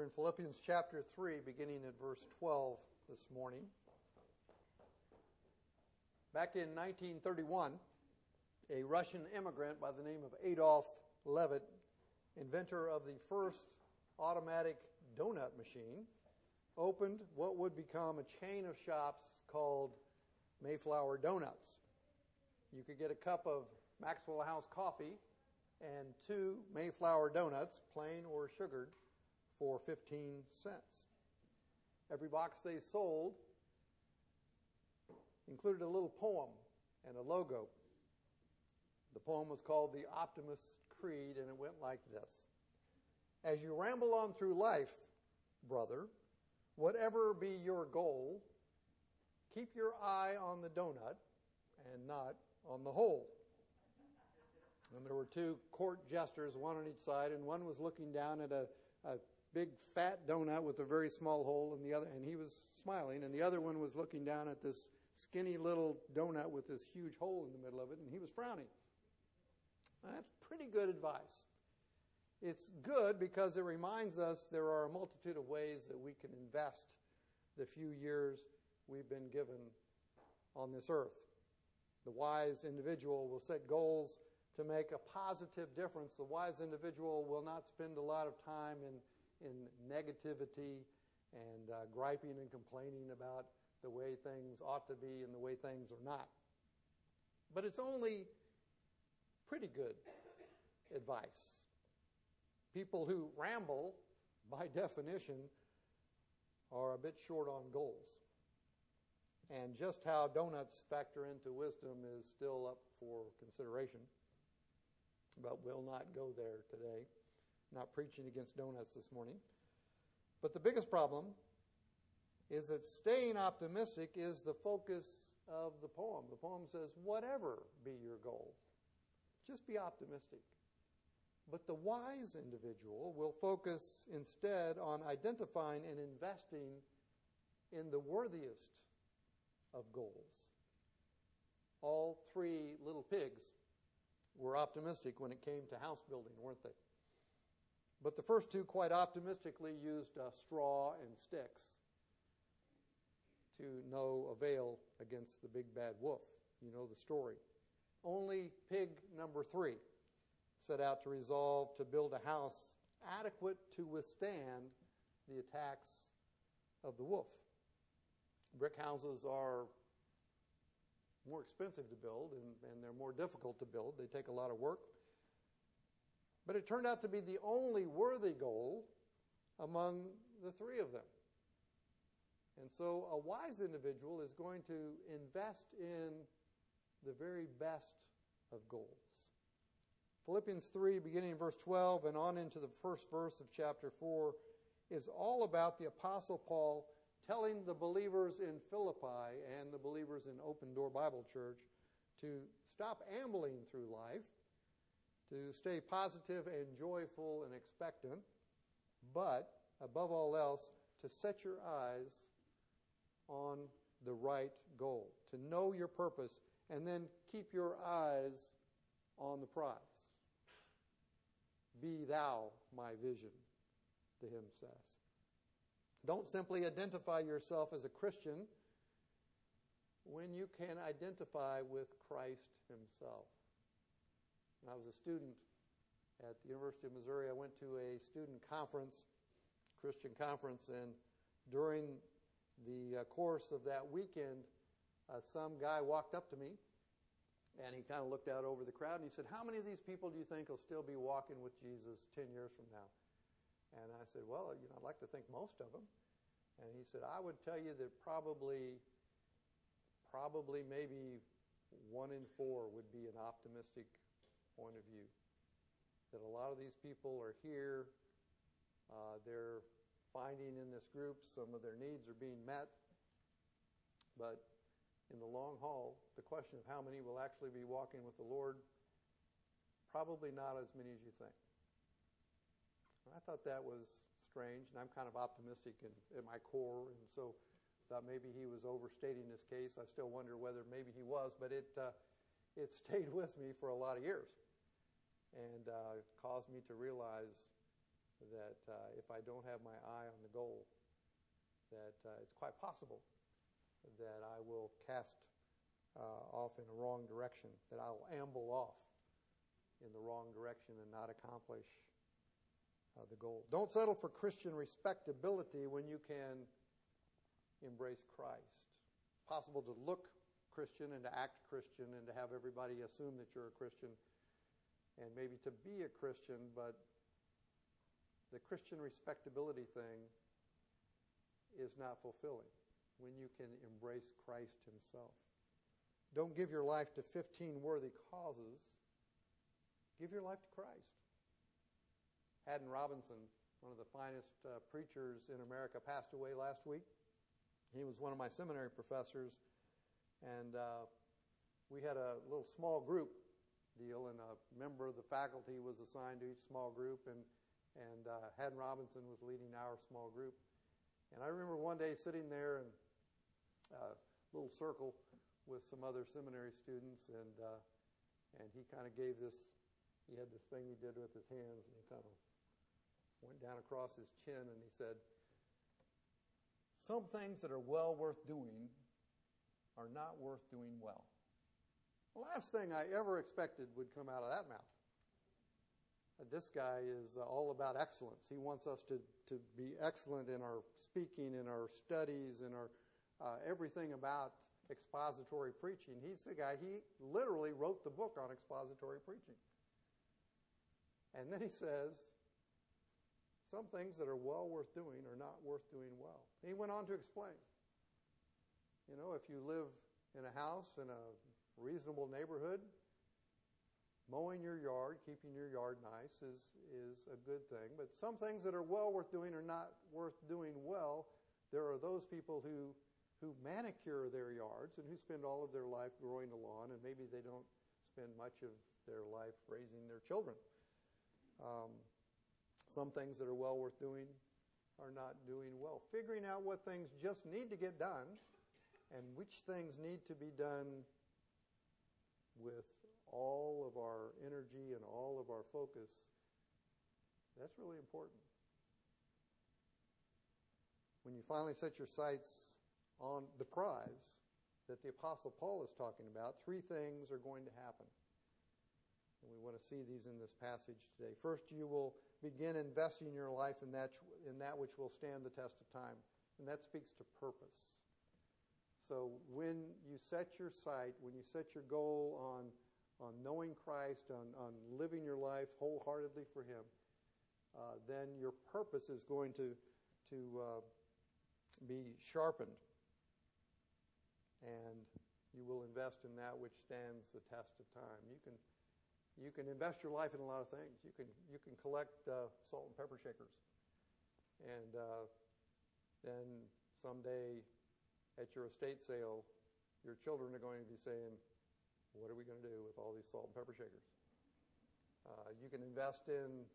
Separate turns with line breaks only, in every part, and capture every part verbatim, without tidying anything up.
We're in Philippians chapter three, beginning at verse twelve this morning. Back in nineteen thirty-one, a Russian immigrant by the name of Adolf Levitt, inventor of the first automatic donut machine, opened what would become a chain of shops called Mayflower Donuts. You could get a cup of Maxwell House coffee and two Mayflower donuts, plain or sugared, for fifteen cents. Every box they sold included a little poem and a logo. The poem was called The Optimist's Creed, and it went like this. As you ramble on through life, brother, whatever be your goal, keep your eye on the donut and not on the hole. And there were two court jesters, one on each side, and one was looking down at a, a big fat donut with a very small hole, and the other, and he was smiling, and the other one was looking down at this skinny little donut with this huge hole in the middle of it, and he was frowning. Now, that's pretty good advice. It's good because it reminds us there are a multitude of ways that we can invest the few years we've been given on this earth. The wise individual will set goals to make a positive difference. The wise individual will not spend a lot of time in, in negativity and uh, griping and complaining about the way things ought to be and the way things are not. But it's only pretty good advice. People who ramble, by definition, are a bit short on goals. And just how donuts factor into wisdom is still up for consideration. But we'll not go there today. Not preaching against donuts this morning. But the biggest problem is that staying optimistic is the focus of the poem. The poem says, whatever be your goal, just be optimistic. But the wise individual will focus instead on identifying and investing in the worthiest of goals. All three little pigs were optimistic when it came to house building, weren't they? But the first two quite optimistically used uh, straw and sticks to no avail against the big bad wolf. You know the story. Only pig number three set out to resolve to build a house adequate to withstand the attacks of the wolf. Brick houses are more expensive to build, and, and they're more difficult to build. They take a lot of work. But it turned out to be the only worthy goal among the three of them. And so a wise individual is going to invest in the very best of goals. Philippians three, beginning in verse twelve and on into the first verse of chapter four, is all about the Apostle Paul telling the believers in Philippi and the believers in Open Door Bible Church to stop ambling through life, to stay positive and joyful and expectant, but above all else, to set your eyes on the right goal, to know your purpose, and then keep your eyes on the prize. Be thou my vision, the hymn says. Don't simply identify yourself as a Christian when you can identify with Christ himself. When I was a student at the University of Missouri, I went to a student conference, Christian conference, and during the uh, course of that weekend, uh, some guy walked up to me, and he kind of looked out over the crowd, and he said, how many of these people do you think will still be walking with Jesus ten years from now? And I said, well, you know, I'd like to think most of them. And he said, I would tell you that probably, probably maybe one in four would be an optimistic point of view. That a lot of these people are here, uh, they're finding in this group some of their needs are being met, but in the long haul, the question of how many will actually be walking with the Lord, probably not as many as you think. I thought that was strange, and I'm kind of optimistic in, in my core, and so thought maybe he was overstating his case. I still wonder whether maybe he was, but it uh, it stayed with me for a lot of years, and uh, caused me to realize that uh, if I don't have my eye on the goal, that uh, it's quite possible that I will cast uh, off in a wrong direction, that I will amble off in the wrong direction and not accomplish uh, the goal. Don't settle for Christian respectability when you can embrace Christ. It's possible to look Christian and to act Christian and to have everybody assume that you're a Christian and maybe to be a Christian, but the Christian respectability thing is not fulfilling when you can embrace Christ himself. Don't give your life to fifteen worthy causes. Give your life to Christ. Haddon Robinson, one of the finest uh, preachers in America, passed away last week. He was one of my seminary professors, and uh, we had a little small group deal, and a member of the faculty was assigned to each small group, and, and uh, Haddon Robinson was leading our small group. And I remember one day sitting there in a little circle with some other seminary students, and uh, and he kind of gave this, he had this thing he did with his hands, and he kind of went down across his chin, and he said, "Some things that are well worth doing are not worth doing well." The last thing I ever expected would come out of that mouth. Uh, this guy is uh, all about excellence. He wants us to, to be excellent in our speaking, in our studies, in our uh, everything about expository preaching. He's the guy, he literally wrote the book on expository preaching. And then he says, some things that are well worth doing are not worth doing well. And he went on to explain. You know, if you live in a house in a reasonable neighborhood, mowing your yard, keeping your yard nice is, is a good thing. But some things that are well worth doing are not worth doing well. There are those people who, who manicure their yards and who spend all of their life growing the lawn, and maybe they don't spend much of their life raising their children. Um, some things that are well worth doing are not doing well. Figuring out what things just need to get done and which things need to be done with all of our energy and all of our focus, that's really important. When you finally set your sights on the prize that the Apostle Paul is talking about, three things are going to happen. And we want to see these in this passage today. First, you will begin investing your life in that, in that which will stand the test of time. And that speaks to purpose. So when you set your sight, when you set your goal on, on knowing Christ, on, on living your life wholeheartedly for him, uh, then your purpose is going to, to uh, be sharpened. And you will invest in that which stands the test of time. You can You can invest your life in a lot of things. You can you can collect uh, salt and pepper shakers, and uh, then someday at your estate sale, your children are going to be saying, "What are we going to do with all these salt and pepper shakers?" Uh, you can invest in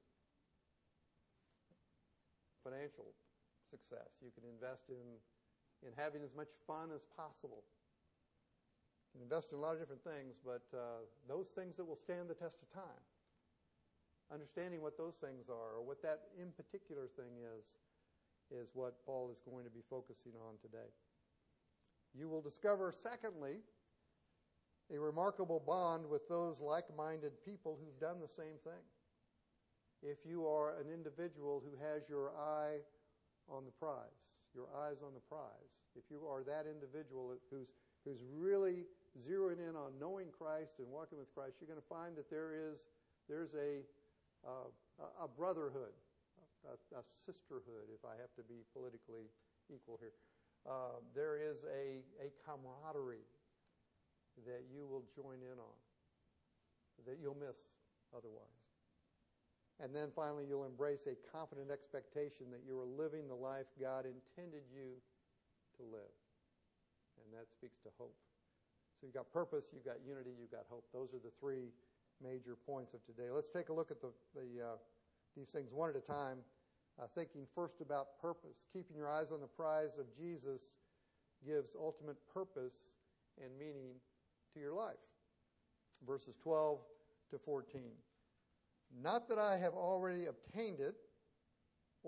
financial success. You can invest in in having as much fun as possible. You can invest in a lot of different things, but uh, those things that will stand the test of time, understanding what those things are, or what that in particular thing is, is what Paul is going to be focusing on today. You will discover, secondly, a remarkable bond with those like-minded people who've done the same thing. If you are an individual who has your eye on the prize, your eyes on the prize, if you are that individual who's who's really zeroing in on knowing Christ and walking with Christ, you're going to find that there is there's a uh, a brotherhood, a, a sisterhood, if I have to be politically equal here. Uh, there is a a camaraderie that you will join in on, that you'll miss otherwise. And then finally, you'll embrace a confident expectation that you are living the life God intended you to live. And that speaks to hope. So you've got purpose, you've got unity, you've got hope. Those are the three major points of today. Let's take a look at the, the uh, these things one at a time, uh, thinking first about purpose. Keeping your eyes on the prize of Jesus gives ultimate purpose and meaning to your life. Verses twelve to fourteen. Not that I have already obtained it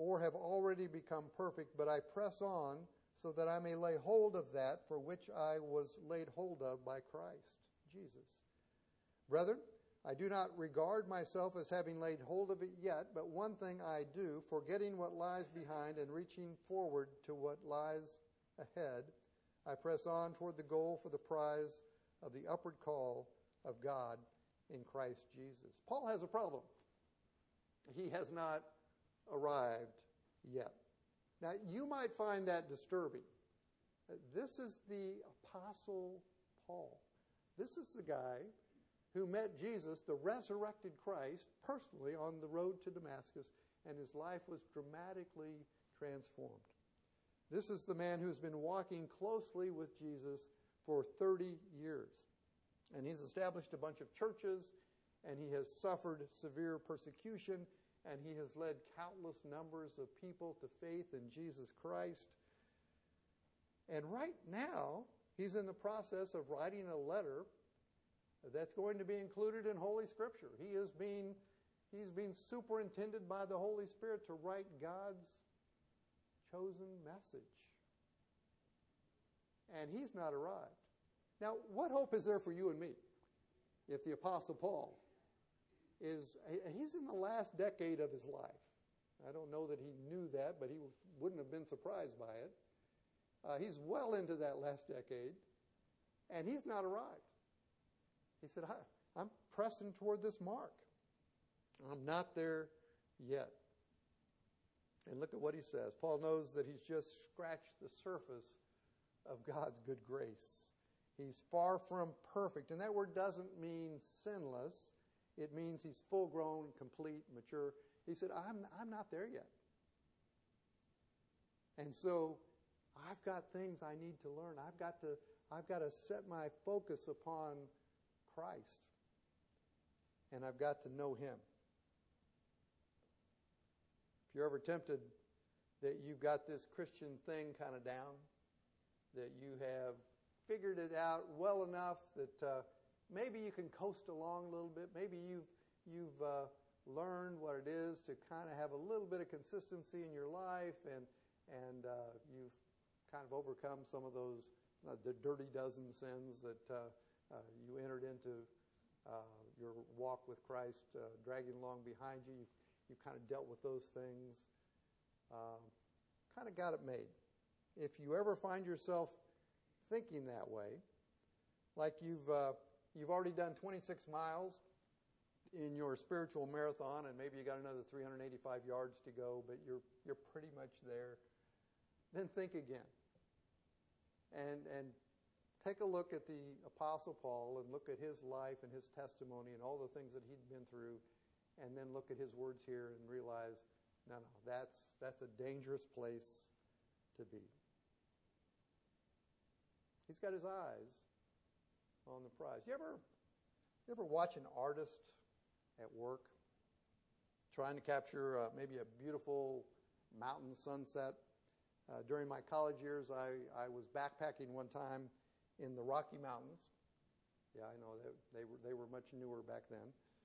or have already become perfect, but I press on so that I may lay hold of that for which I was laid hold of by Christ Jesus. Brethren, I do not regard myself as having laid hold of it yet, but one thing I do, forgetting what lies behind and reaching forward to what lies ahead, I press on toward the goal for the prize of the upward call of God in Christ Jesus. Paul has a problem. He has not arrived yet. Now, you might find that disturbing. This is the Apostle Paul. This is the guy who met Jesus, the resurrected Christ, personally on the road to Damascus, and his life was dramatically transformed. This is the man who's been walking closely with Jesus for thirty years. And he's established a bunch of churches, and he has suffered severe persecution, and he has led countless numbers of people to faith in Jesus Christ. And right now, he's in the process of writing a letter that's going to be included in Holy Scripture. He is being, he's being superintended by the Holy Spirit to write God's chosen message. And he's not arrived. Now, what hope is there for you and me if the Apostle Paul is, he's in the last decade of his life. I don't know that he knew that, but he wouldn't have been surprised by it. Uh, he's well into that last decade, and he's not arrived. He said, I, I'm pressing toward this mark. I'm not there yet. And look at what he says. Paul knows that he's just scratched the surface of God's good grace. He's far from perfect. And that word doesn't mean sinless. It means he's full-grown, complete, mature. He said, I'm, I'm not there yet. And so I've got things I need to learn. I've got to, I've got to set my focus upon Christ. And I've got to know him. If you're ever tempted that you've got this Christian thing kind of down, that you have figured it out well enough that uh, maybe you can coast along a little bit, maybe you've, you've uh, learned what it is to kind of have a little bit of consistency in your life, and, and uh, you've kind of overcome some of those, uh, the dirty dozen sins that uh, uh, you entered into uh, your walk with Christ, uh, dragging along behind you. You've, you've kind of dealt with those things, uh, kind of got it made. If you ever find yourself thinking that way, like you've uh, you've already done twenty-six miles in your spiritual marathon, and maybe you got another three hundred eighty-five yards to go, but you're you're pretty much there, then think again. And and take a look at the Apostle Paul and look at his life and his testimony and all the things that he'd been through, and then look at his words here and realize, no, no, that's that's a dangerous place to be. He's got his eyes on the prize. You ever, you ever watch an artist at work trying to capture uh, maybe a beautiful mountain sunset? Uh, during my college years, I, I was backpacking one time in the Rocky Mountains. Yeah, I know, they, they were they were much newer back then.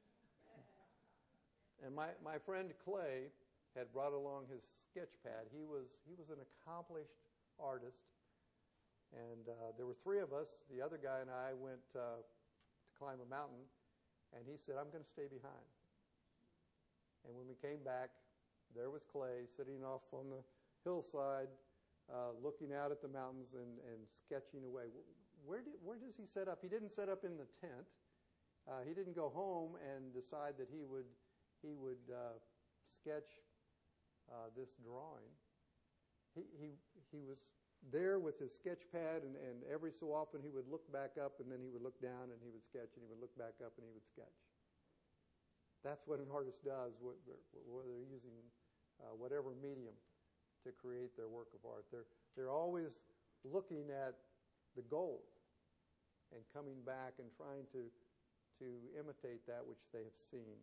And my, my friend Clay had brought along his sketch pad. He was he was an accomplished artist. And uh, there were three of us. The other guy and I went uh, to climb a mountain, and he said, I'm going to stay behind. And when we came back, there was Clay sitting off on the hillside, uh, looking out at the mountains and, and sketching away. Where, did, where does he set up? He didn't set up in the tent. Uh, he didn't go home and decide that he would, he would uh, sketch uh, this drawing. He, he, he was there with his sketch pad, and, and every so often he would look back up, and then he would look down, and he would sketch, and he would look back up, and he would sketch. That's what an artist does, whether they're using uh, whatever medium to create their work of art. They're, they're always looking at the goal and coming back and trying to, to imitate that which they have seen.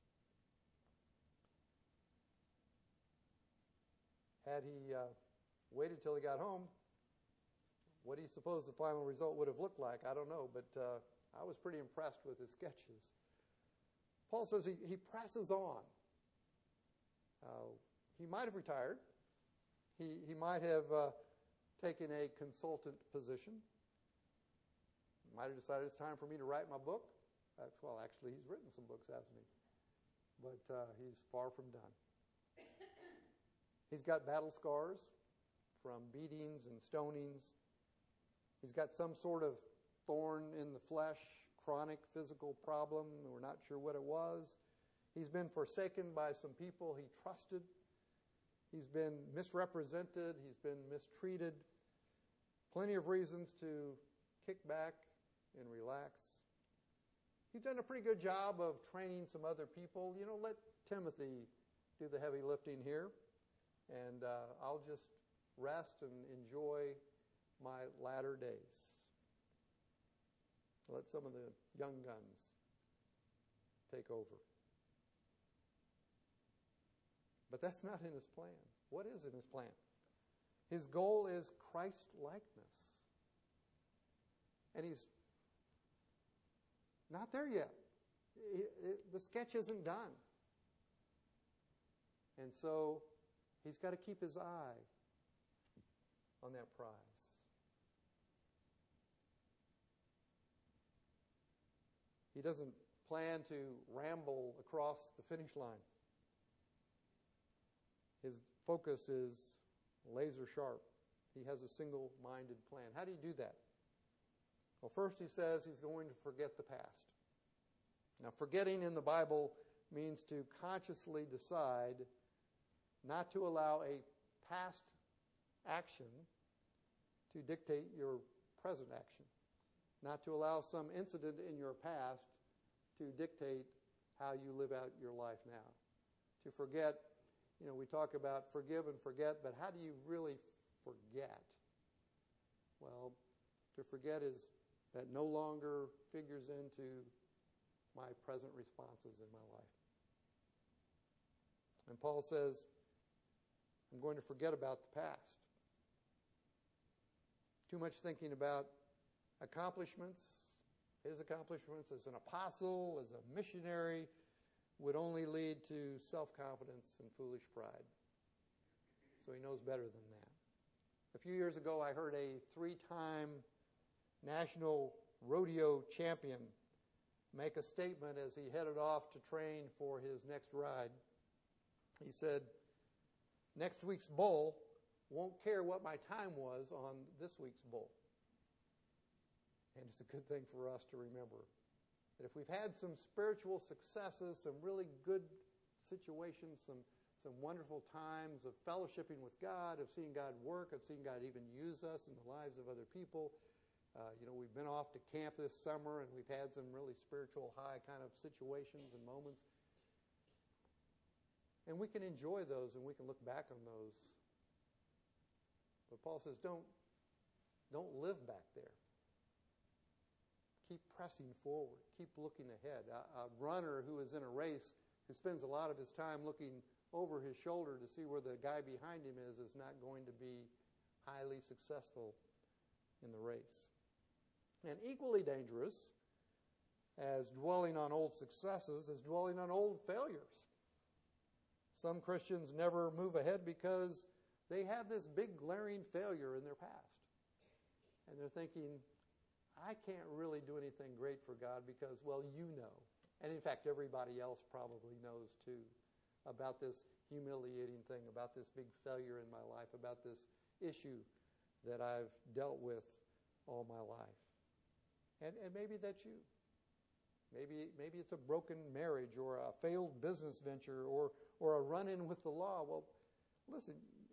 Had he uh, waited till he got home, what do you suppose the final result would have looked like? I don't know, but uh, I was pretty impressed with his sketches. Paul says he, he presses on. Uh, he might have retired. He, he might have uh, taken a consultant position. He might have decided it's time for me to write my book. Uh, well, actually, he's written some books, hasn't he? But uh, he's far from done. He's got battle scars from beatings and stonings. He's got some sort of thorn in the flesh, chronic physical problem. We're not sure what it was. He's been forsaken by some people he trusted. He's been misrepresented. He's been mistreated. Plenty of reasons to kick back and relax. He's done a pretty good job of training some other people. You know, let Timothy do the heavy lifting here, and uh, I'll just rest and enjoy my latter days. Let some of the young guns take over. But that's not in his plan. What is in his plan? His goal is Christ-likeness. And he's not there yet. It, it, the sketch isn't done. And so he's got to keep his eye on that prize. He doesn't plan to ramble across the finish line. His focus is laser sharp. He has a single-minded plan. How do you do that? Well, first he says he's going to forget the past. Now, forgetting in the Bible means to consciously decide not to allow a past action to dictate your present action. Not to allow some incident in your past to dictate how you live out your life now. To forget, you know, we talk about forgive and forget, but how do you really forget? Well, to forget is that no longer figures into my present responses in my life. And Paul says, I'm going to forget about the past. Too much thinking about accomplishments, his accomplishments as an apostle, as a missionary, would only lead to self-confidence and foolish pride. So he knows better than that. A few years ago, I heard a three-time national rodeo champion make a statement as he headed off to train for his next ride. He said, next week's bull won't care what my time was on this week's bull. And it's a good thing for us to remember that if we've had some spiritual successes, some really good situations, some, some wonderful times of fellowshipping with God, of seeing God work, of seeing God even use us in the lives of other people. Uh, you know, we've been off to camp this summer, and we've had some really spiritual high kind of situations and moments. And we can enjoy those, and we can look back on those. But Paul says, don't, don't live back there. Keep pressing forward. Keep looking ahead. A, a runner who is in a race, who spends a lot of his time looking over his shoulder to see where the guy behind him is, is not going to be highly successful in the race. And equally dangerous as dwelling on old successes is dwelling on old failures. Some Christians never move ahead because they have this big glaring failure in their past. And they're thinking, I can't really do anything great for God because, well, you know. And in fact, everybody else probably knows too about this humiliating thing, about this big failure in my life, about this issue that I've dealt with all my life. And, and maybe that's you. Maybe maybe it's a broken marriage or a failed business venture or, or a run-in with the law. Well, listen,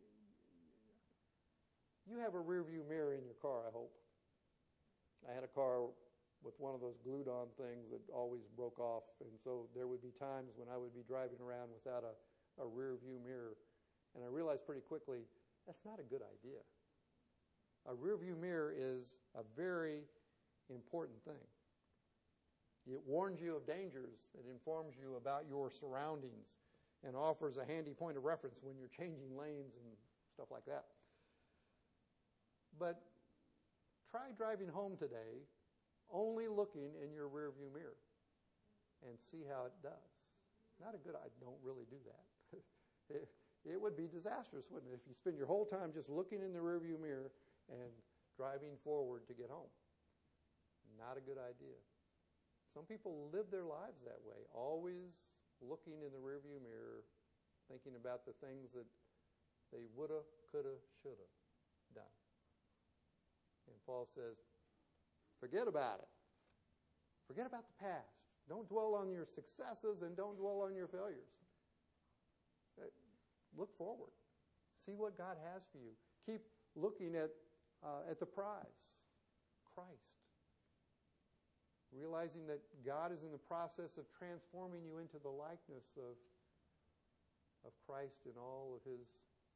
you have a rearview mirror in your car, I hope. I had a car with one of those glued-on things that always broke off, and so there would be times when I would be driving around without a, a rear-view mirror, and I realized pretty quickly that's not a good idea. A rear-view mirror is a very important thing. It warns you of dangers. It informs you about your surroundings and offers a handy point of reference when you're changing lanes and stuff like that. But try driving home today only looking in your rearview mirror and see how it does. Not a good idea. Don't really do that. it would be disastrous, wouldn't it, if you spend your whole time just looking in the rearview mirror and driving forward to get home. Not a good idea. Some people live their lives that way, always looking in the rearview mirror, thinking about the things that they woulda, coulda, shoulda done. And Paul says, forget about it. Forget about the past. Don't dwell on your successes and don't dwell on your failures. Look forward. See what God has for you. Keep looking at uh, at the prize, Christ. Realizing that God is in the process of transforming you into the likeness of, of Christ in all of his,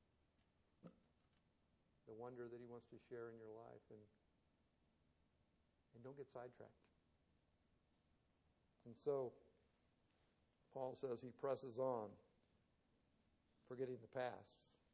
the wonder that he wants to share in your life. And, and don't get sidetracked. And so, Paul says he presses on, forgetting the past.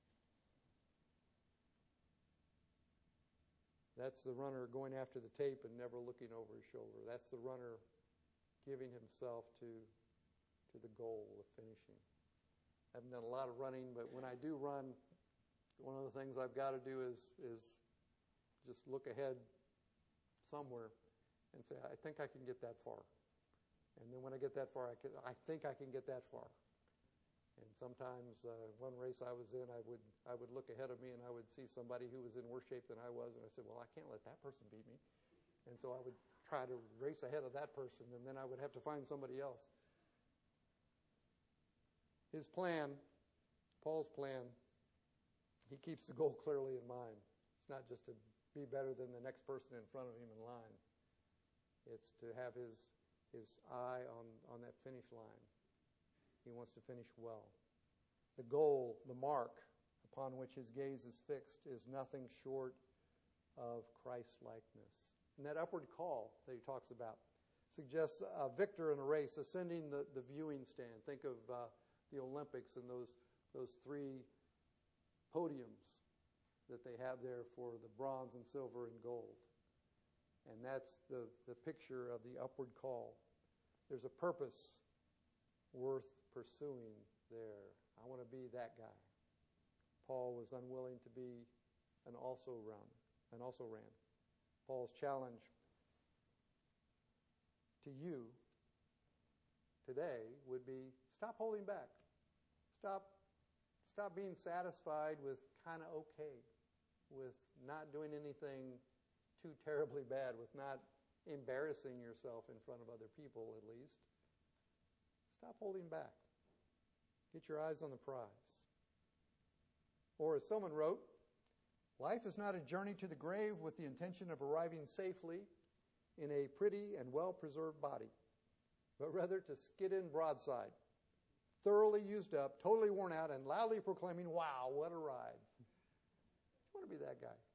That's the runner going after the tape and never looking over his shoulder. That's the runner giving himself to, to the goal of finishing. I haven't done a lot of running, but when I do run, one of the things I've got to do is, is just look ahead somewhere and say, I think I can get that far. And then when I get that far, I, can, I think I can get that far. And sometimes, uh, one race I was in, I would I would look ahead of me and I would see somebody who was in worse shape than I was, and I said, well, I can't let that person beat me. And so I would try to race ahead of that person, and then I would have to find somebody else. His plan, Paul's plan, he keeps the goal clearly in mind. It's not just to be better than the next person in front of him in line. It's to have his his eye on, on that finish line. He wants to finish well. The goal, the mark upon which his gaze is fixed is nothing short of Christ-likeness. And that upward call that he talks about suggests a victor in a race ascending the, the viewing stand. Think of uh, the Olympics and those, those three podiums that they have there for the bronze and silver and gold. And that's the, the picture of the upward call. There's a purpose worth pursuing there. I want to be that guy. Paul was unwilling to be an also run, and also ran. Paul's challenge to you today would be stop holding back. Stop, stop being satisfied with kind of okay, with not doing anything too terribly bad, with not embarrassing yourself in front of other people at least. Stop holding back. Get your eyes on the prize. Or as someone wrote, life is not a journey to the grave with the intention of arriving safely in a pretty and well-preserved body, but rather to skid in broadside, thoroughly used up, totally worn out, and loudly proclaiming, wow, what a ride. You want to be that guy.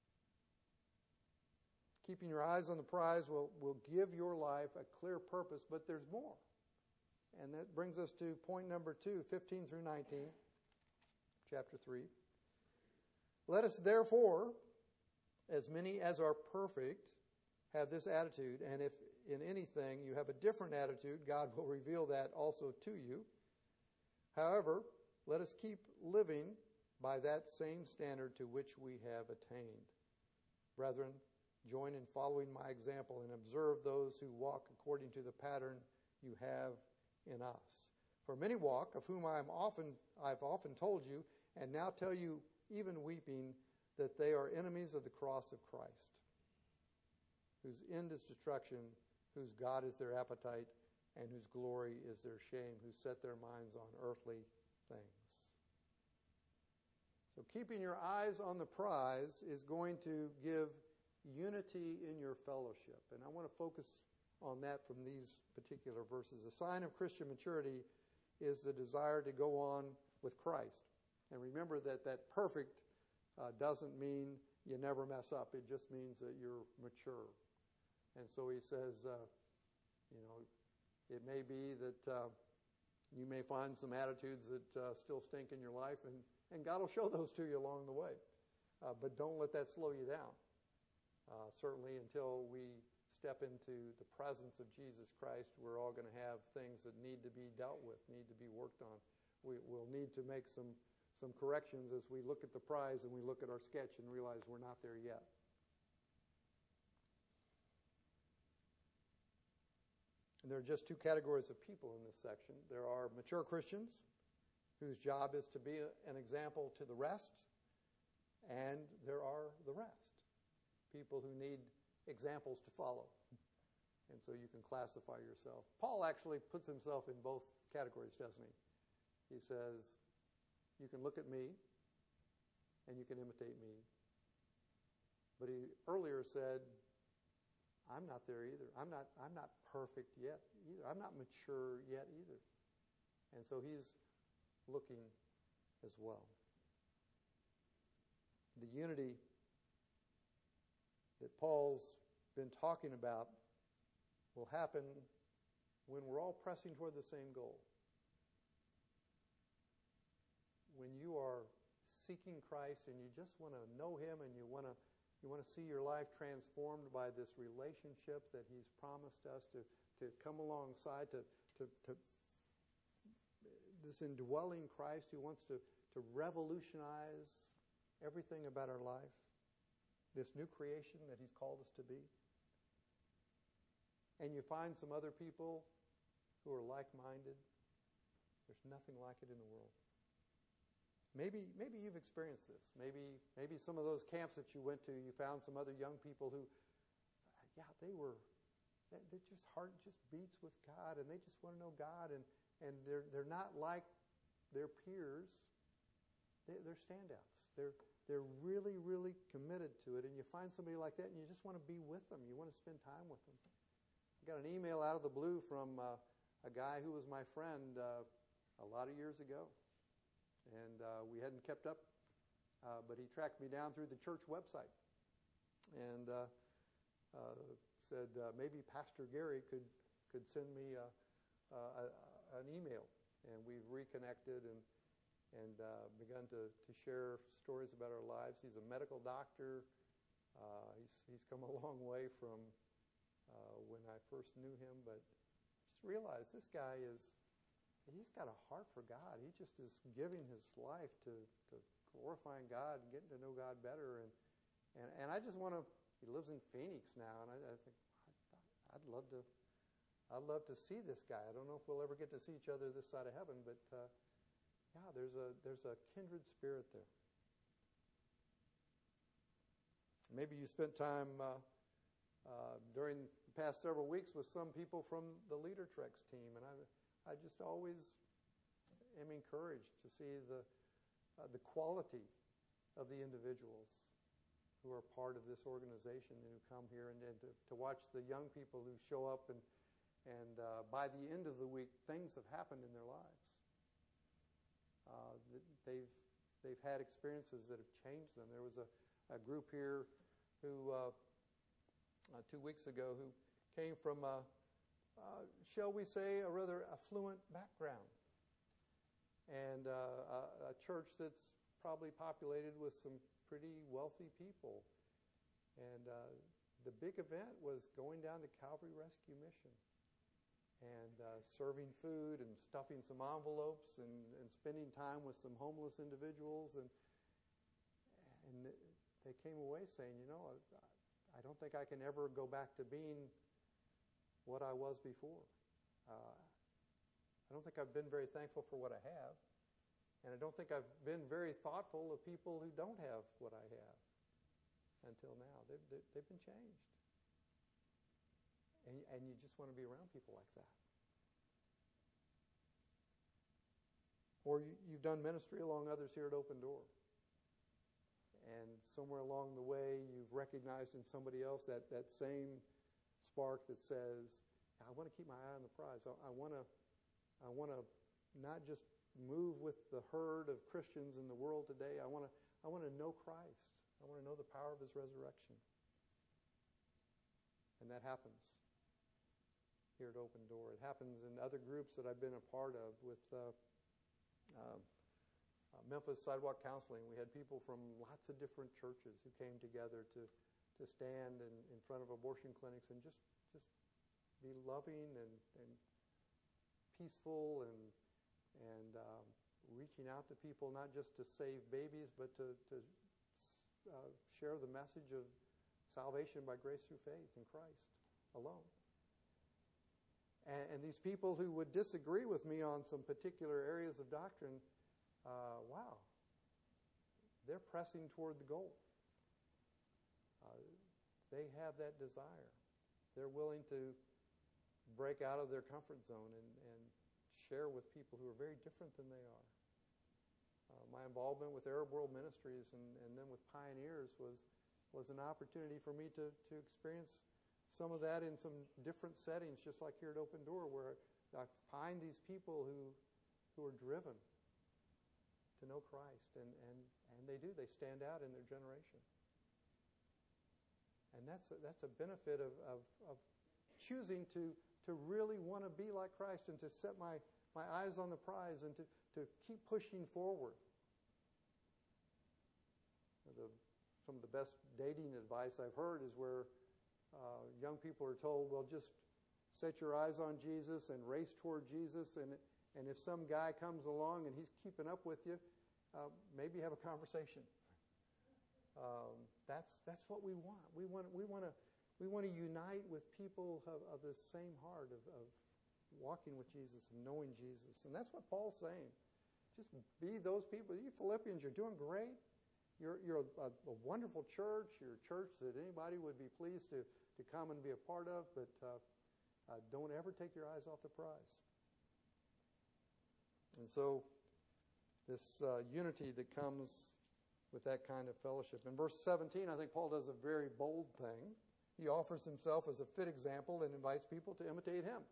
Keeping your eyes on the prize will, will give your life a clear purpose, but there's more. And that brings us to point number two, fifteen through nineteen, chapter three. Let us therefore, as many as are perfect, have this attitude, and if in anything you have a different attitude, God will reveal that also to you. However, let us keep living by that same standard to which we have attained. Brethren, join in following my example and observe those who walk according to the pattern you have in us. For many walk, of whom I am often, I've often told you, and now tell you, even weeping, that they are enemies of the cross of Christ, whose end is destruction, whose God is their appetite, and whose glory is their shame, who set their minds on earthly things. So keeping your eyes on the prize is going to give unity in your fellowship. And I want to focus on that from these particular verses. A sign of Christian maturity is the desire to go on with Christ. And remember that that perfect uh, doesn't mean you never mess up. It just means that you're mature. And so he says, uh, you know, it may be that uh, you may find some attitudes that uh, still stink in your life, and, and God will show those to you along the way. Uh, but don't let that slow you down. Uh, certainly until we step into the presence of Jesus Christ, we're all going to have things that need to be dealt with, need to be worked on. We, we'll need to make some some corrections as we look at the prize and we look at our sketch and realize we're not there yet. And there are just two categories of people in this section. There are mature Christians whose job is to be a, an example to the rest, and there are the rest, people who need examples to follow. And so you can classify yourself. Paul actually puts himself in both categories, doesn't he? He says, you can look at me and you can imitate me. But he earlier said, I'm not there either. I'm not, I'm not perfect yet either. I'm not mature yet either. And so he's looking as well. The unity that Paul's been talking about will happen when we're all pressing toward the same goal. When you are seeking Christ and you just want to know Him and you want to you want to see your life transformed by this relationship that He's promised us to, to come alongside, to, to, to this indwelling Christ who wants to, to revolutionize everything about our life, this new creation that He's called us to be. And you find some other people who are like-minded, there's nothing like it in the world. Maybe maybe you've experienced this. Maybe maybe some of those camps that you went to, you found some other young people who, yeah, they were, they're just heart just beats with God, and they just want to know God, and, and they're they're not like their peers. They, they're standouts. They're they're really really committed to it, and you find somebody like that, and you just want to be with them. You want to spend time with them. I got an email out of the blue from uh, a guy who was my friend uh, a lot of years ago. And uh, we hadn't kept up, uh, but he tracked me down through the church website and uh, uh, said uh, maybe Pastor Gary could could send me uh, uh, a, an email. And we've reconnected and and uh, begun to, to share stories about our lives. He's a medical doctor. Uh, he's he's come a long way from uh, when I first knew him, but just realized this guy is. He's got a heart for God. He just is giving his life to, to glorifying God and getting to know God better. And and, and I just want to. He lives in Phoenix now, and I, I think I'd love to. I'd love to see this guy. I don't know if we'll ever get to see each other this side of heaven, but uh, yeah, there's a there's a kindred spirit there. Maybe you spent time uh, uh, during the past several weeks with some people from the LeaderTrex team, and I. I just always am encouraged to see the uh, the quality of the individuals who are part of this organization and who come here, and, and to, to watch the young people who show up, and and uh, by the end of the week, things have happened in their lives. Uh, they've they've had experiences that have changed them. There was a, a group here who uh, uh, two weeks ago who came from a Uh, shall we say, a rather affluent background, and uh, a, a church that's probably populated with some pretty wealthy people. And uh, the big event was going down to Calvary Rescue Mission and uh, serving food and stuffing some envelopes and, and spending time with some homeless individuals. And, and they came away saying, you know, I, I don't think I can ever go back to being what I was before. Uh, I don't think I've been very thankful for what I have, and I don't think I've been very thoughtful of people who don't have what I have until now. They've, they've, they've been changed. And, and you just want to be around people like that. Or you, you've done ministry along others here at Open Door, and somewhere along the way you've recognized in somebody else that, that same spark that says, I want to keep my eye on the prize. I, I want to I want to not just move with the herd of Christians in the world today. I want to I want to know Christ. I want to know the power of His resurrection. And that happens here at Open Door. It happens in other groups that I've been a part of with uh, uh, uh, Memphis Sidewalk Counseling. We had people from lots of different churches who came together to to stand in, in front of abortion clinics and just, just be loving and, and peaceful and and um, reaching out to people not just to save babies, but to, to uh, share the message of salvation by grace through faith in Christ alone. And, and these people who would disagree with me on some particular areas of doctrine, uh, wow, they're pressing toward the goal. Uh, they have that desire. They're willing to break out of their comfort zone and, and share with people who are very different than they are. Uh, my involvement with Arab World Ministries and, and then with Pioneers was was an opportunity for me to, to experience some of that in some different settings, just like here at Open Door, where I find these people who who are driven to know Christ, and, and, and they do. They stand out in their generation. And that's a, that's a benefit of, of, of choosing to, to really want to be like Christ and to set my, my eyes on the prize and to, to keep pushing forward. The, some of the best dating advice I've heard is where uh, young people are told, well, just set your eyes on Jesus and race toward Jesus, and and if some guy comes along and he's keeping up with you, uh, maybe have a conversation. Um, that's that's what we want. We want we want to we want to unite with people of, of the same heart of, of walking with Jesus and knowing Jesus, and that's what Paul's saying. Just be those people. You Philippians, you're doing great. You're you're a, a wonderful church. You're a church that anybody would be pleased to to come and be a part of. But uh, uh, don't ever take your eyes off the prize. And so, this uh, unity that comes with that kind of fellowship. In verse seventeen, I think Paul does a very bold thing. He offers himself as a fit example and invites people to imitate him.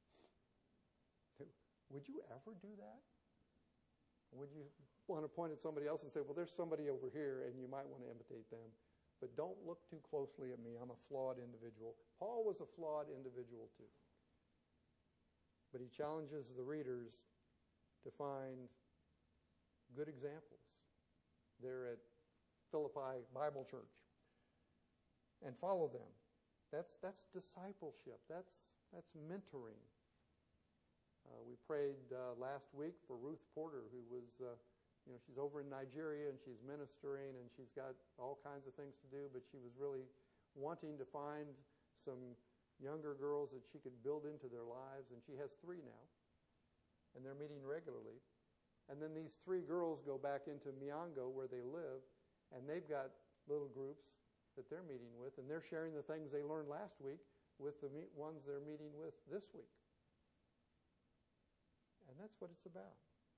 Would you ever do that? Would you want to point at somebody else and say, well, there's somebody over here, and you might want to imitate them. But don't look too closely at me. I'm a flawed individual. Paul was a flawed individual too. But he challenges the readers to find good examples there at Philippi Bible Church and follow them. That's that's discipleship. That's that's mentoring. Uh, we prayed uh, last week for Ruth Porter, who was, uh, you know, she's over in Nigeria and she's ministering and she's got all kinds of things to do, but she was really wanting to find some younger girls that she could build into their lives, and she has three now. And they're meeting regularly. And then these three girls go back into Miango where they live, and they've got little groups that they're meeting with, and they're sharing the things they learned last week with the meet ones they're meeting with this week. And that's what it's about.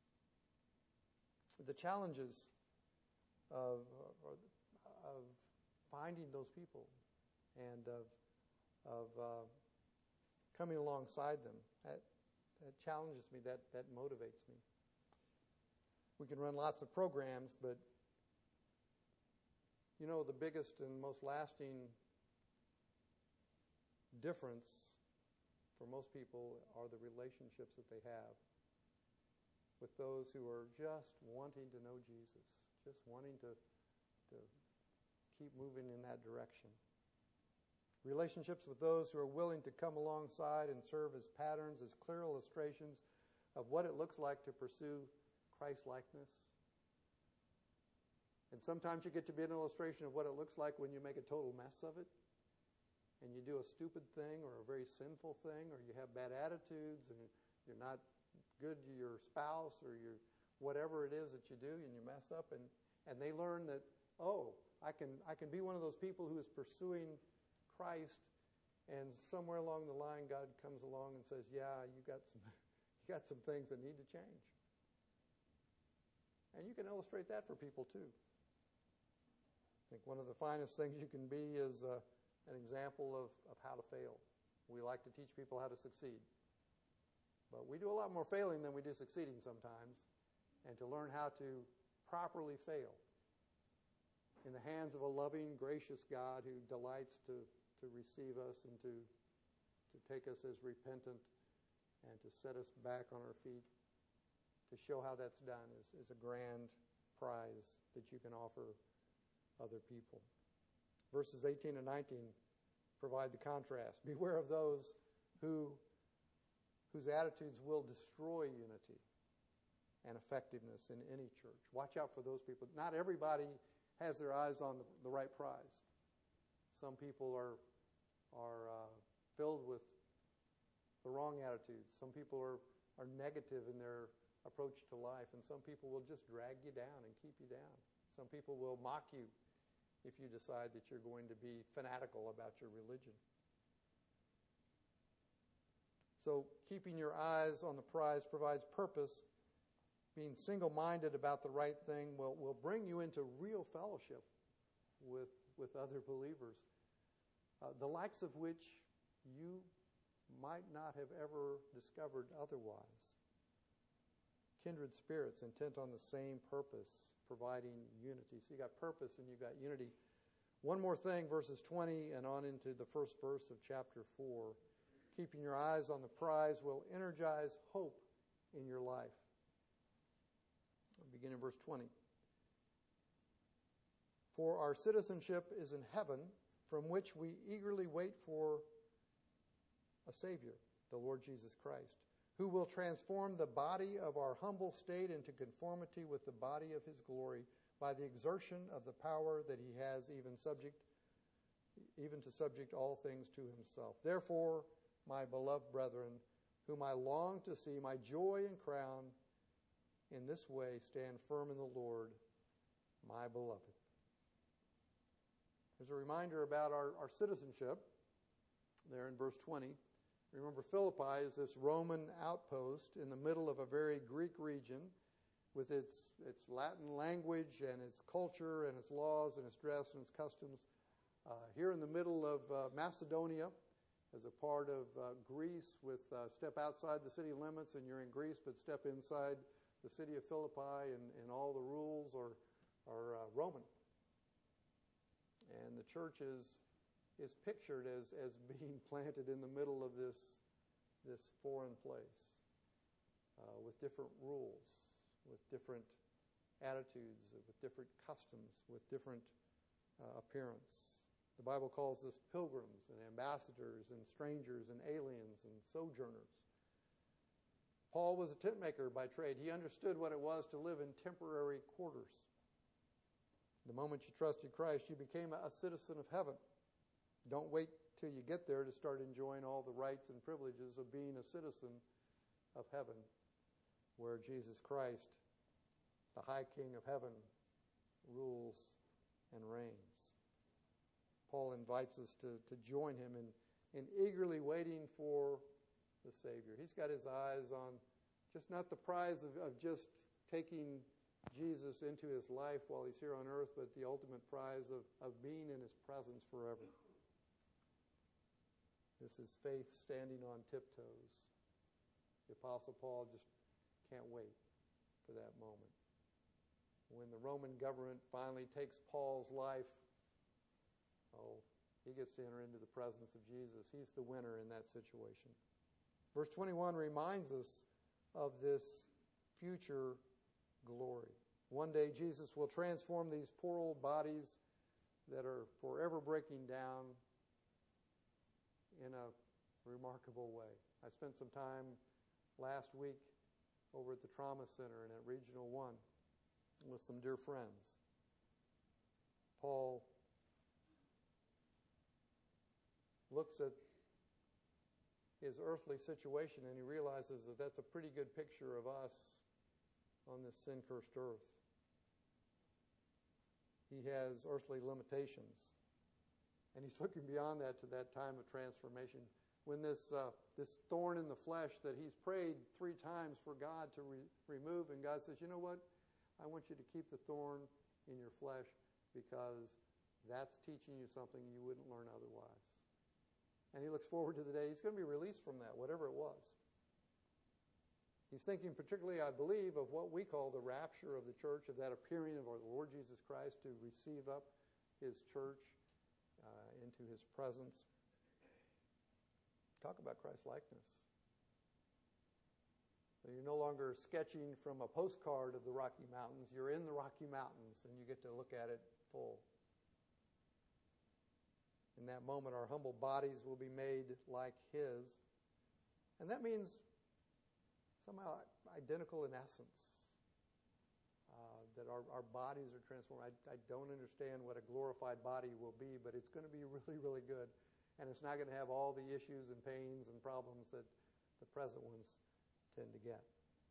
The challenges of, of finding those people and of, of uh, coming alongside them, that, That challenges me. That, that motivates me. We can run lots of programs, but you know, the biggest and most lasting difference for most people are the relationships that they have with those who are just wanting to know Jesus, just wanting to, to keep moving in that direction. Relationships with those who are willing to come alongside and serve as patterns, as clear illustrations of what it looks like to pursue Christ-likeness. And sometimes you get to be an illustration of what it looks like when you make a total mess of it, and you do a stupid thing or a very sinful thing, or you have bad attitudes, and you're not good to your spouse, or your whatever it is that you do, and you mess up, and, and they learn that, oh, I can I can be one of those people who is pursuing Christ, and somewhere along the line, God comes along and says, "Yeah, you got some, you got some things that need to change." And you can illustrate that for people too. I think one of the finest things you can be is uh, an example of, of how to fail. We like to teach people how to succeed, but we do a lot more failing than we do succeeding sometimes. And to learn how to properly fail in the hands of a loving, gracious God who delights to to receive us and to to take us as repentant and to set us back on our feet, to show how that's done is, is a grand prize that you can offer other people. Verses eighteen and nineteen provide the contrast. Beware of those who whose attitudes will destroy unity and effectiveness in any church. Watch out for those people. Not everybody has their eyes on the, the right prize. Some people are are uh, filled with the wrong attitudes. Some people are, are negative in their approach to life, and some people will just drag you down and keep you down. Some people will mock you if you decide that you're going to be fanatical about your religion. So keeping your eyes on the prize provides purpose. Being single-minded about the right thing will, will bring you into real fellowship with, with other believers, uh, the likes of which you might not have ever discovered otherwise. Kindred spirits intent on the same purpose, providing unity. So you got purpose and you got unity. One more thing, verses twenty and on into the first verse of chapter four. Keeping your eyes on the prize will energize hope in your life. I'll begin in verse twenty. For our citizenship is in heaven, from which we eagerly wait for a Savior, the Lord Jesus Christ, who will transform the body of our humble state into conformity with the body of his glory by the exertion of the power that he has even subject, even to subject all things to himself. Therefore, my beloved brethren, whom I long to see, my joy and crown, in this way stand firm in the Lord, my beloved. There's a reminder about our, our citizenship there in verse twenty. Remember, Philippi is this Roman outpost in the middle of a very Greek region with its, its Latin language and its culture and its laws and its dress and its customs. Uh, here in the middle of uh, Macedonia, as a part of uh, Greece, with uh, step outside the city limits and you're in Greece, but step inside the city of Philippi and, and all the rules are, are uh, Roman. And the church is is pictured as, as being planted in the middle of this, this foreign place uh, with different rules, with different attitudes, with different customs, with different uh, appearance. The Bible calls us pilgrims and ambassadors and strangers and aliens and sojourners. Paul was a tent maker by trade. He understood what it was to live in temporary quarters. The moment you trusted Christ, you became a citizen of heaven. Don't wait till you get there to start enjoying all the rights and privileges of being a citizen of heaven, where Jesus Christ, the high King of heaven, rules and reigns. Paul invites us to, to join him in, in eagerly waiting for the Savior. He's got his eyes on just not the prize of, of just taking Jesus into his life while he's here on earth, but the ultimate prize of, of being in his presence forever. This is faith standing on tiptoes. The Apostle Paul just can't wait for that moment. When the Roman government finally takes Paul's life, oh, he gets to enter into the presence of Jesus. He's the winner in that situation. Verse twenty-one reminds us of this future glory. One day Jesus will transform these poor old bodies that are forever breaking down in a remarkable way. I spent some time last week over at the Trauma Center and at Regional One with some dear friends. Paul looks at his earthly situation and he realizes that that's a pretty good picture of us on this sin-cursed earth. He has earthly limitations. And he's looking beyond that to that time of transformation when this uh, this thorn in the flesh that he's prayed three times for God to re- remove, and God says, you know what? I want you to keep the thorn in your flesh because that's teaching you something you wouldn't learn otherwise. And he looks forward to the day he's going to be released from that, whatever it was. He's thinking particularly, I believe, of what we call the rapture of the church, of that appearing of our Lord Jesus Christ to receive up his church uh, into his presence. Talk about Christ-likeness. So you're no longer sketching from a postcard of the Rocky Mountains. You're in the Rocky Mountains, and you get to look at it full. In that moment, our humble bodies will be made like his. And that means somehow identical in essence. that our, our bodies are transformed. I, I don't understand what a glorified body will be, but it's going to be really, really good. And it's not going to have all the issues and pains and problems that the present ones tend to get.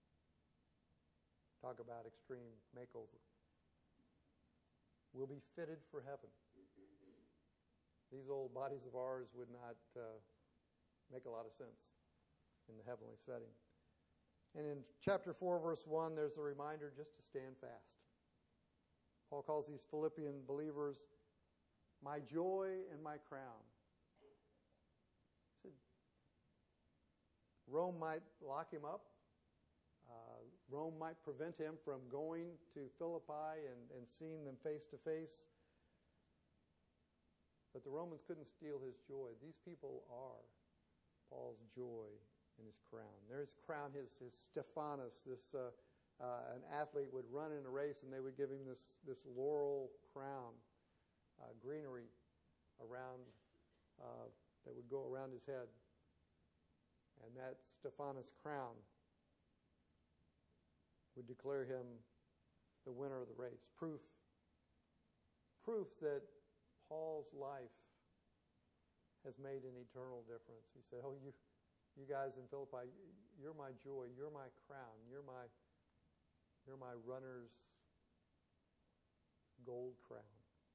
Talk about extreme makeover. We'll be fitted for heaven. These old bodies of ours would not uh, make a lot of sense in the heavenly setting. And in chapter four, verse one, there's a reminder just to stand fast. Paul calls these Philippian believers my joy and my crown. He said, Rome might lock him up. Uh, Rome might prevent him from going to Philippi and, and seeing them face to face. But the Romans couldn't steal his joy. These people are Paul's joy and his crown. There's crown, his, his Stephanos, this uh, uh, an athlete would run in a race and they would give him this, this laurel crown, uh, greenery around, uh, that would go around his head. And that Stephanos crown would declare him the winner of the race. Proof, proof that Paul's life has made an eternal difference. He said, oh, you you guys in Philippi, you're my joy, you're my crown, you're my you're my runner's gold crown.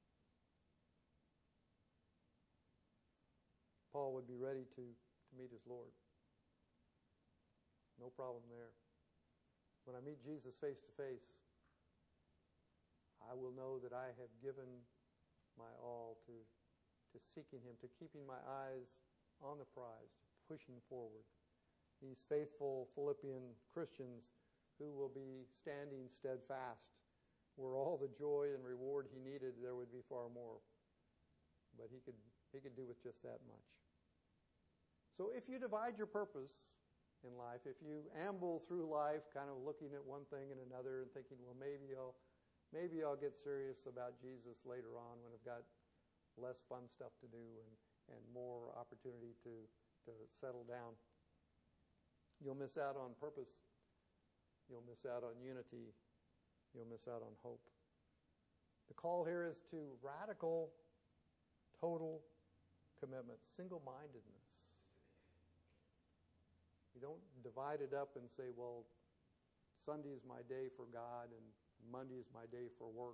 Paul would be ready to, to meet his Lord. No problem there. When I meet Jesus face to face, I will know that I have given my all to, to seeking him, to keeping my eyes on the prize, to pushing forward. These faithful Philippian Christians who will be standing steadfast, were all the joy and reward he needed, there would be far more. But he could he could do with just that much. So if you divide your purpose in life, if you amble through life kind of looking at one thing and another and thinking, well, maybe I'll maybe I'll get serious about Jesus later on when I've got less fun stuff to do and, and more opportunity to, to settle down, you'll miss out on purpose. You'll miss out on unity. You'll miss out on hope. The call here is to radical, total commitment, single-mindedness. You don't divide it up and say, well, Sunday is my day for God and Monday is my day for work.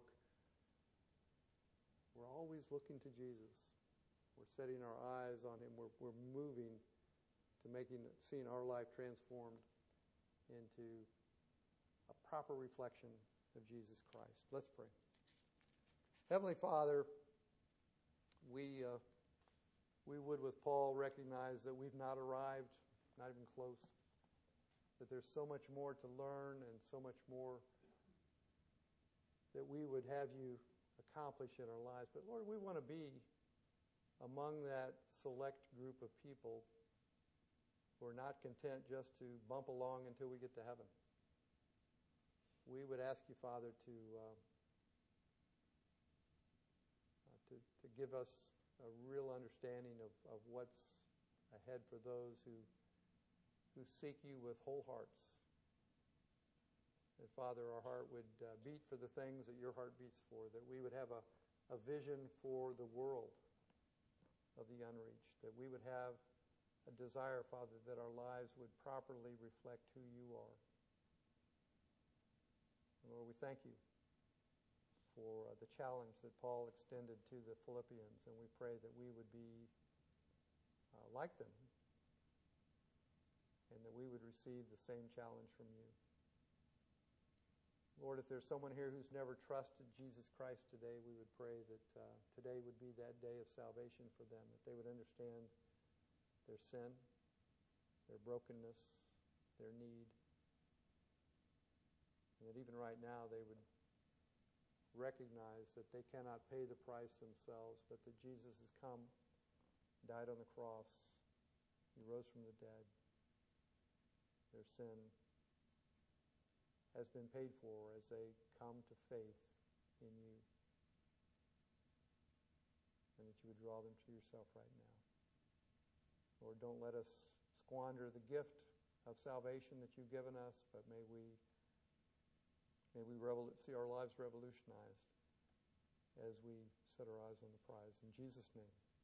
We're always looking to Jesus. We're setting our eyes on him. We're, we're moving to making, seeing our life transformed into a proper reflection of Jesus Christ. Let's pray. Heavenly Father, we uh, we would with Paul recognize that we've not arrived, not even close, that there's so much more to learn and so much more that we would have you accomplish in our lives. But Lord, we want to be among that select group of people who are not content just to bump along until we get to heaven. We would ask you, Father, to uh, uh, to, to give us a real understanding of, of what's ahead for those who who seek you with whole hearts. That, Father, our heart would uh, beat for the things that your heart beats for, that we would have a, a vision for the world of the unreached, that we would have a desire, Father, that our lives would properly reflect who you are. And Lord, we thank you for uh, the challenge that Paul extended to the Philippians, and we pray that we would be uh, like them, and that we would receive the same challenge from you. Lord, if there's someone here who's never trusted Jesus Christ today, we would pray that uh, today would be that day of salvation for them, that they would understand their sin, their brokenness, their need, and that even right now they would recognize that they cannot pay the price themselves, but that Jesus has come, died on the cross, he rose from the dead. Their sin has been paid for as they come to faith in you, and that you would draw them to yourself right now. Lord, don't let us squander the gift of salvation that you've given us, but may we May we revol- see our lives revolutionized as we set our eyes on the prize. In Jesus' name.